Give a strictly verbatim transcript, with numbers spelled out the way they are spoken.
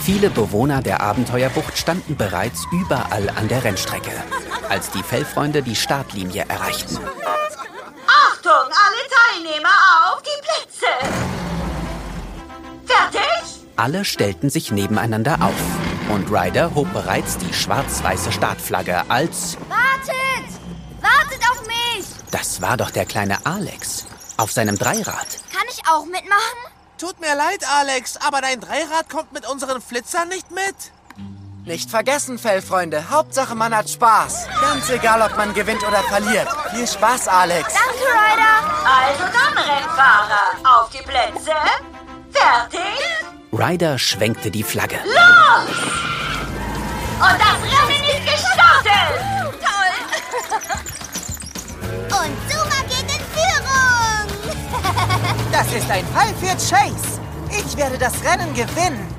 Viele Bewohner der Abenteuerbucht standen bereits überall an der Rennstrecke, als die Fellfreunde die Startlinie erreichten. Achtung, alle Teilnehmer auf die Plätze! Fertig? Alle stellten sich nebeneinander auf und Ryder hob bereits die schwarz-weiße Startflagge als... Wartet! Wartet auf mich! Das war doch der kleine Alex auf seinem Dreirad. Kann ich auch mitmachen? Tut mir leid, Alex, aber dein Dreirad kommt mit unseren Flitzern nicht mit. Nicht vergessen, Fellfreunde. Hauptsache, man hat Spaß. Ganz egal, ob man gewinnt oder verliert. Viel Spaß, Alex. Danke, Ryder. Also dann, Rennfahrer, auf die Plätze. Fertig? Ryder schwenkte die Flagge. Los! Und das Rennen ist gestartet! Toll! Und Zuma geht in Führung! Das ist ein Fall für Chase. Ich werde das Rennen gewinnen.